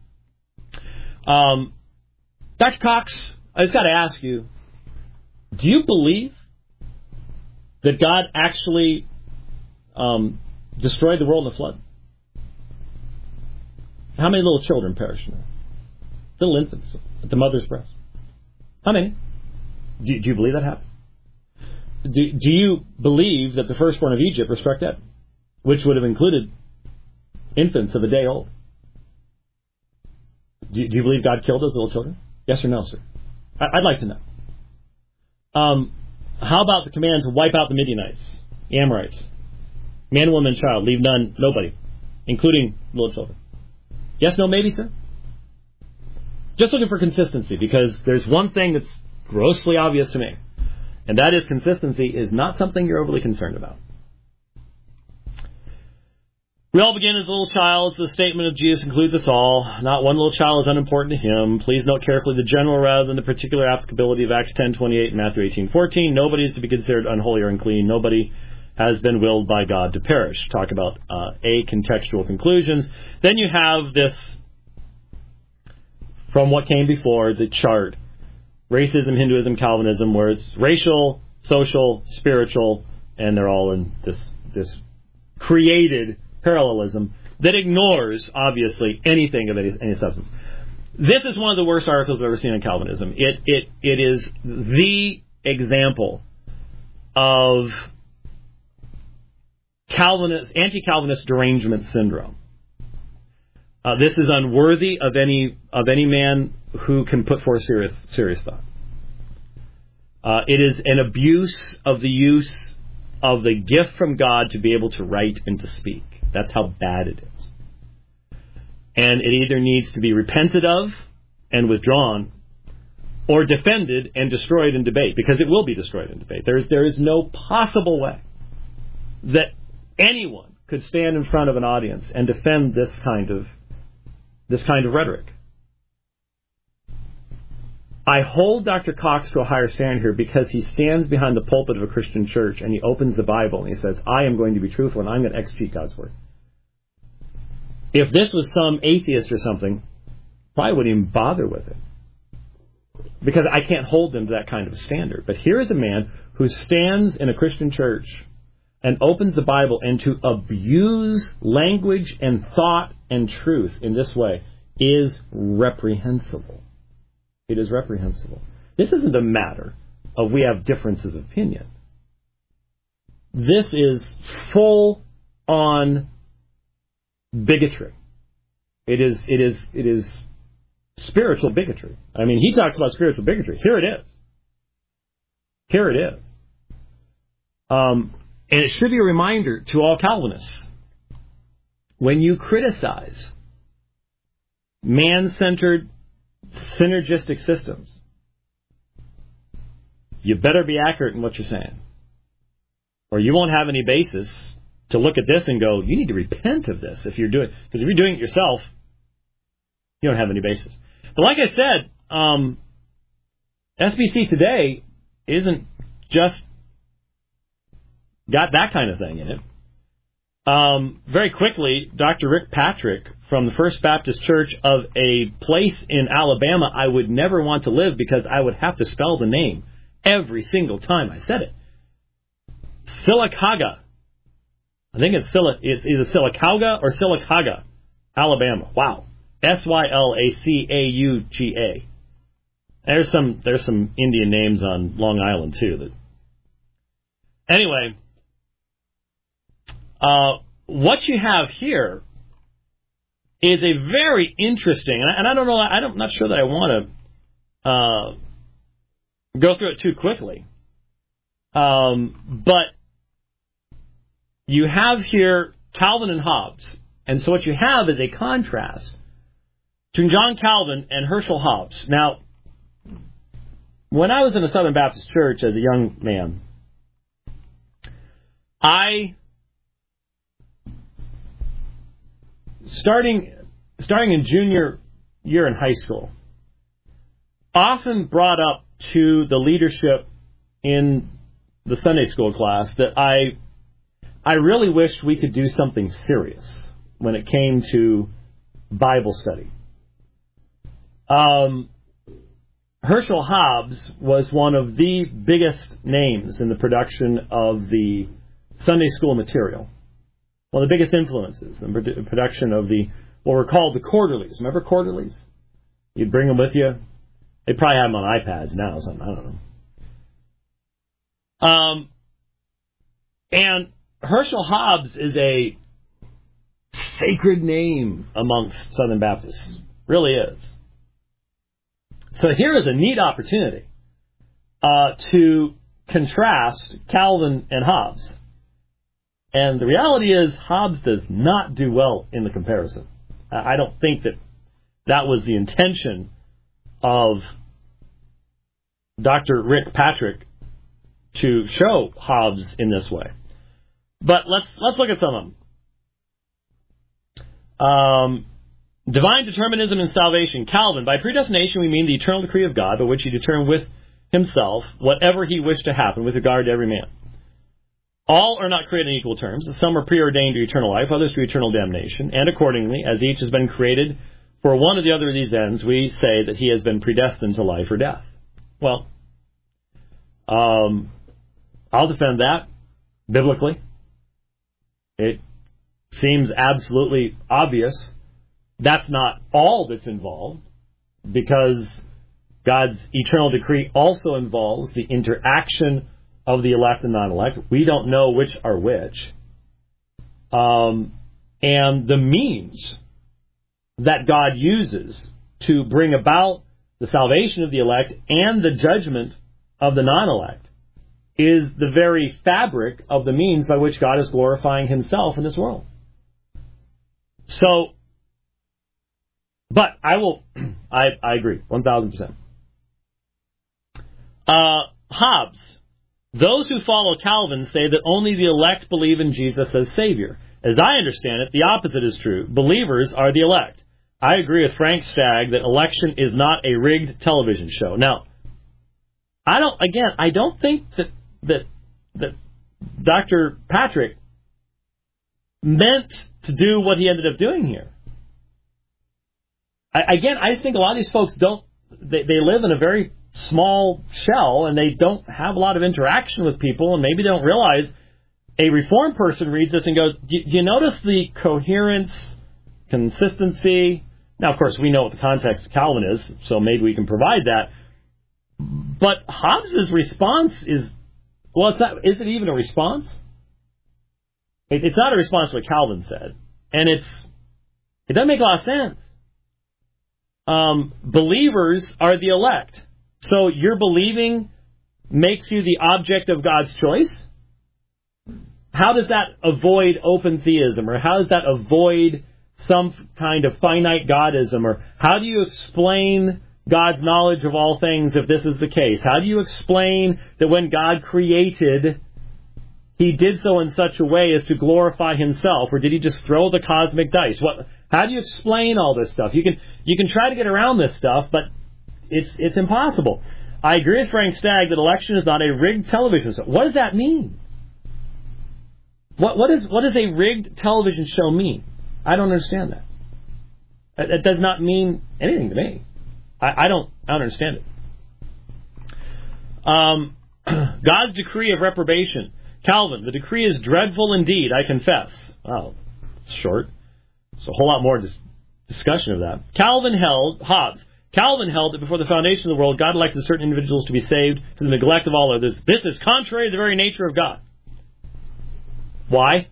Dr. Cox, I just got to ask you, do you believe that God actually destroyed the world in the flood? How many little children perished in there? Little infants at the mother's breast. How many? Do you believe that happened? Do you believe that the firstborn of Egypt were struck dead, which would have included infants of a day old? Do you believe God killed those little children? Yes or no, sir? I'd like to know. How about the command to wipe out the Midianites, the Amorites? Man, woman, child, leave nobody, including little children. Yes, no, maybe, sir? Just looking for consistency, because there's one thing that's grossly obvious to me, and that is consistency is not something you're overly concerned about. We all begin as a little child. The statement of Jesus includes us all. Not one little child is unimportant to Him. Please note carefully the general rather than the particular applicability of Acts 10:28 and Matthew 18:14. Nobody is to be considered unholy or unclean. Nobody has been willed by God to perish. Talk about contextual conclusions. Then you have this, from what came before, the chart. Racism, Hinduism, Calvinism, where it's racial, social, spiritual, and they're all in this created parallelism that ignores, obviously, anything of any substance. This is one of the worst articles I've ever seen on Calvinism. It is the example of anti-Calvinist derangement syndrome. This is unworthy of any man who can put forth serious thought. It is an abuse of the use of the gift from God to be able to write and to speak. That's how bad it is. And it either needs to be repented of and withdrawn, or defended and destroyed in debate, because it will be destroyed in debate. There is no possible way that anyone could stand in front of an audience and defend this kind of rhetoric. I hold Dr. Cox to a higher standard here because he stands behind the pulpit of a Christian church and he opens the Bible and he says, I am going to be truthful and I'm going to exegete God's Word. If this was some atheist or something, probably wouldn't even bother with it, because I can't hold them to that kind of a standard. But here is a man who stands in a Christian church and opens the Bible, and to abuse language and thought and truth in this way is reprehensible. It is reprehensible. This isn't a matter of we have differences of opinion. This is full-on bigotry. It is spiritual bigotry. I mean, he talks about spiritual bigotry. Here it is. Here it is. And it should be a reminder to all Calvinists, when you criticize man-centered, synergistic systems, you better be accurate in what you're saying, or you won't have any basis to look at this and go, you need to repent of this if you're doing it. Because if you're doing it yourself, you don't have any basis. But like I said, SBC today isn't just got that kind of thing in it. Very quickly, Dr. Rick Patrick from the First Baptist Church of a place in Alabama I would never want to live because I would have to spell the name every single time I said it. Sylacauga. I think it's either Sylacauga or Sylacauga, Alabama. Wow. Sylacauga. There's some Indian names on Long Island too. Anyway, what you have here is a very interesting, and I don't know, I'm not sure that I want to go through it too quickly, but you have here Calvin and Hobbes, and so what you have is a contrast between John Calvin and Herschel Hobbes. Now, when I was in the Southern Baptist Church as a young man, I, starting in junior year in high school, often brought up to the leadership in the Sunday school class that I really wished we could do something serious when it came to Bible study. Herschel Hobbes was one of the biggest names in the production of the Sunday school material. One of the biggest influences in the production of what were called the quarterlies. Remember quarterlies? You'd bring them with you. They probably have them on iPads now or something. I don't know. And Herschel Hobbes is a sacred name amongst Southern Baptists. Really is. So here is a neat opportunity to contrast Calvin and Hobbes. And the reality is, Hobbes does not do well in the comparison. I don't think that was the intention of Dr. Rick Patrick to show Hobbes in this way. But let's look at some of them. Divine determinism and salvation. Calvin, by predestination we mean the eternal decree of God, by which he determined with himself whatever he wished to happen with regard to every man. All are not created in equal terms. Some are preordained to eternal life, others to eternal damnation. And accordingly, as each has been created for one or the other of these ends, we say that he has been predestined to life or death. Well, I'll defend that biblically. It seems absolutely obvious. That's not all that's involved, because God's eternal decree also involves the interaction of the elect and non-elect. We don't know which are which. And the means that God uses to bring about the salvation of the elect and the judgment of the non-elect is the very fabric of the means by which God is glorifying himself in this world. So, but I agree, 1,000%. Hobbes. Those who follow Calvin say that only the elect believe in Jesus as Savior. As I understand it, the opposite is true. Believers are the elect. I agree with Frank Stagg that election is not a rigged television show. Now, I don't think that Dr. Patrick meant to do what he ended up doing here. I just think a lot of these folks they live in a very small shell, and they don't have a lot of interaction with people, and maybe they don't realize a Reformed person reads this and goes, do you notice the coherence, consistency? Now, of course, we know what the context of Calvin is, so maybe we can provide that. But Hobbes' response is it even a response? It's not a response to what Calvin said. And it doesn't make a lot of sense. Believers are the elect. So your believing makes you the object of God's choice? How does that avoid open theism? Or how does that avoid some kind of finite godism? Or how do you explain God's knowledge of all things if this is the case? How do you explain that when God created, he did so in such a way as to glorify himself? Or did he just throw the cosmic dice? How do you explain all this stuff? You can try to get around this stuff, but it's impossible. I agree with Frank Stagg that election is not a rigged television show. What does that mean? What does a rigged television show mean? I don't understand that. It does not mean anything to me. I don't understand it. God's decree of reprobation. Calvin, the decree is dreadful indeed, I confess. Oh, it's short. There's a whole lot more discussion of that. Hobbes. Calvin held that before the foundation of the world, God elected certain individuals to be saved to the neglect of all others. This is contrary to the very nature of God. Why?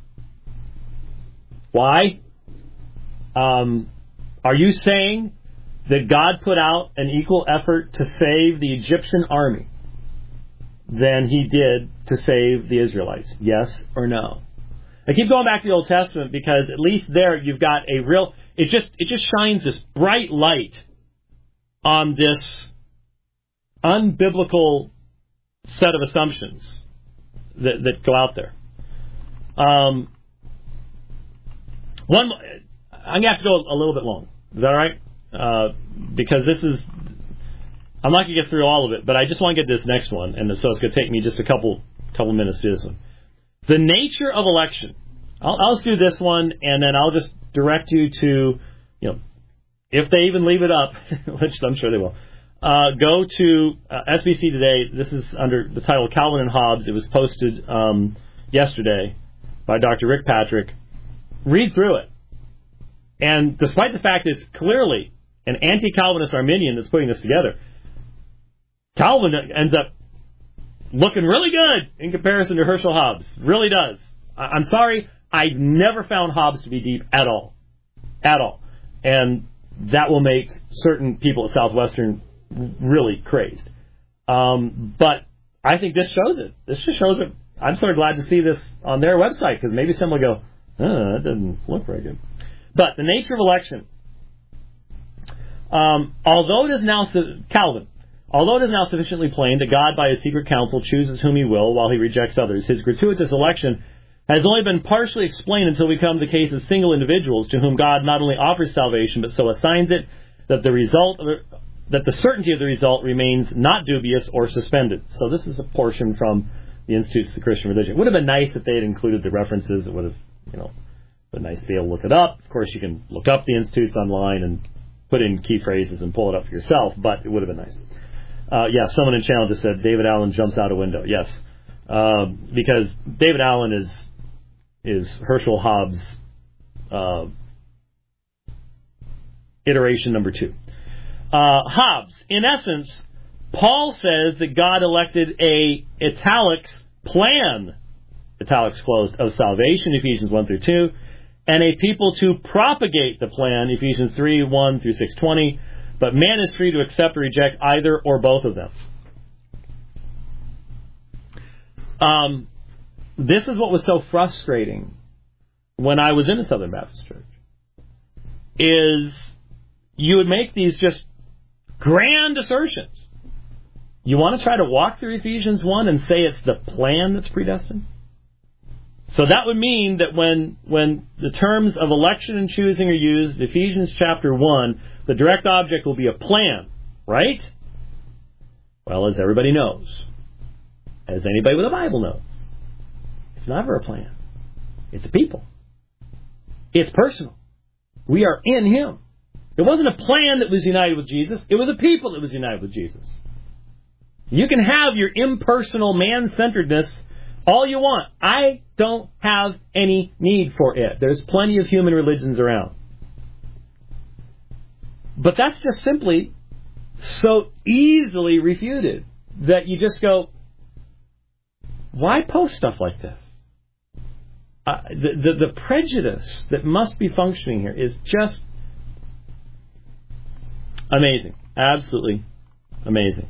Are you saying that God put out an equal effort to save the Egyptian army than he did to save the Israelites? Yes or no? I keep going back to the Old Testament because at least there you've got a real... It just shines this bright light on this unbiblical set of assumptions that go out there. I'm going to have to go a little bit long. Is that all right? Because this is... I'm not going to get through all of it, but I just want to get this next one, and so it's going to take me just a couple minutes to do this one. The nature of election. I'll just do this one, and then I'll just direct you to, if they even leave it up, which I'm sure they will, go to SBC Today. This is under the title Calvin and Hobbes. It was posted yesterday by Dr. Rick Patrick. Read through it. And despite the fact that it's clearly an anti-Calvinist Arminian that's putting this together, Calvin ends up looking really good in comparison to Herschel Hobbes. Really does. I'm sorry, I've never found Hobbes to be deep at all. At all. And that will make certain people at Southwestern really crazed. But I think this shows it. This just shows it. I'm sort of glad to see this on their website, because maybe someone will go, that doesn't look very good. But the nature of election. Although it is now sufficiently plain that God by his secret counsel chooses whom he will while he rejects others, his gratuitous election has only been partially explained until we come to the case of single individuals to whom God not only offers salvation but so assigns it that the certainty of the result remains not dubious or suspended. So this is a portion from the Institutes of the Christian Religion. It would have been nice if they had included the references. It would have, been nice to be able to look it up. Of course, you can look up the Institutes online and put in key phrases and pull it up for yourself, but it would have been nice. Someone in channel just said David Allen jumps out a window. Yes, because David Allen is Herschel Hobbes' iteration number 2. Hobbes, in essence, Paul says that God elected a italics plan, italics closed, of salvation, Ephesians 1 through 2. and a people to propagate the plan, Ephesians 3:1 through 6:20, but man is free to accept or reject either or both of them. This is what was so frustrating when I was in a Southern Baptist church, is you would make these just grand assertions. You want to try to walk through Ephesians 1 and say it's the plan that's predestined? So that would mean that when the terms of election and choosing are used, Ephesians chapter 1, the direct object will be a plan, right? Well, as everybody knows, as anybody with a Bible knows, it's never a plan. It's a people. It's personal. We are in Him. It wasn't a plan that was united with Jesus. It was a people that was united with Jesus. You can have your impersonal man-centeredness all you want. I don't have any need for it. There's plenty of human religions around. But that's just simply so easily refuted that you just go, why post stuff like this? The prejudice that must be functioning here is just amazing. Absolutely amazing.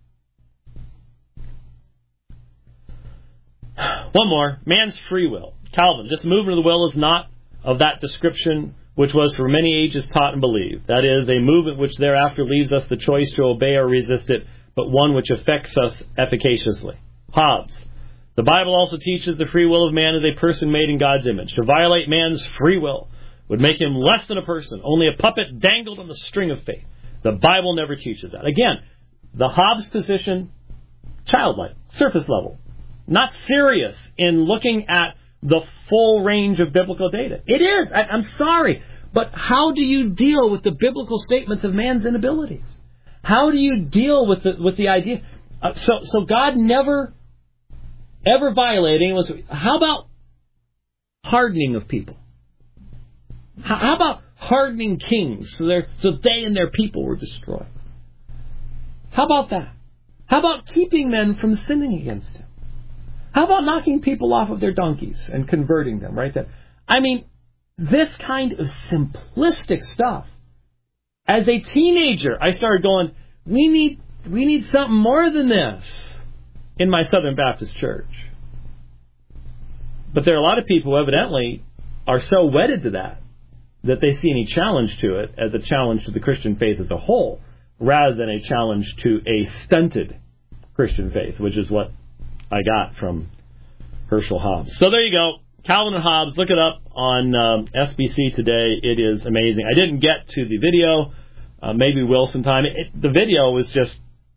One more. Man's free will. Calvin, this movement of the will is not of that description which was for many ages taught and believed. That is, a movement which thereafter leaves us the choice to obey or resist it, but one which affects us efficaciously. Hobbes. The Bible also teaches the free will of man as a person made in God's image. To violate man's free will would make him less than a person, only a puppet dangled on the string of fate. The Bible never teaches that. Again, the Hobbes position, childlike, surface level, not serious in looking at the full range of biblical data. It is. I'm sorry. But how do you deal with the biblical statements of man's inabilities? How do you deal with the idea? So God never, ever violating. How about hardening of people? How about hardening kings so they and their people were destroyed? How about that? How about keeping men from sinning against Him? How about knocking people off of their donkeys and converting them right there? I mean, this kind of simplistic stuff. As a teenager, I started going, we need something more than this in my Southern Baptist church. But there are a lot of people who evidently are so wedded to that they see any challenge to it as a challenge to the Christian faith as a whole, rather than a challenge to a stunted Christian faith, which is what I got from Herschel Hobbes. So there you go. Calvin and Hobbes. Look it up on SBC today. It is amazing. I didn't get to the video. Maybe will sometime. The video was just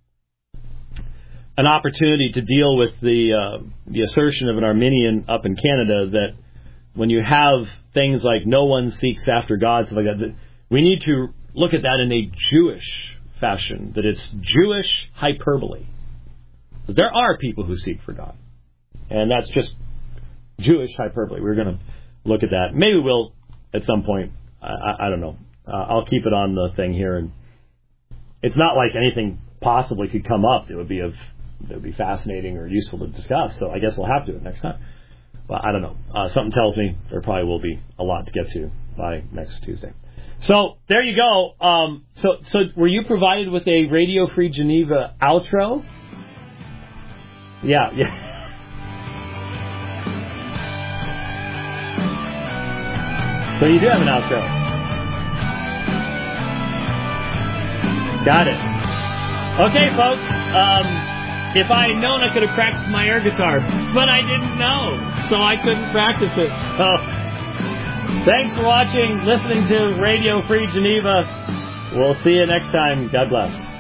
an opportunity to deal with the assertion of an Arminian up in Canada that when you have things like no one seeks after God, stuff like that, we need to look at that in a Jewish fashion, that it's Jewish hyperbole. But there are people who seek for God. And that's just Jewish hyperbole. We're going to look at that. Maybe we'll at some point. I don't know. I'll keep it on the thing here. And it's not like anything possibly could come up that would be fascinating or useful to discuss. So I guess we'll have to do it next time. Well, I don't know. Something tells me there probably will be a lot to get to by next Tuesday. So there you go. So were you provided with a Radio Free Geneva outro? Yeah. So you do have an outro. Got it. Okay, folks. If I had known, I could have practiced my air guitar, but I didn't know, so I couldn't practice it. So, thanks for watching, listening to Radio Free Geneva. We'll see you next time. God bless.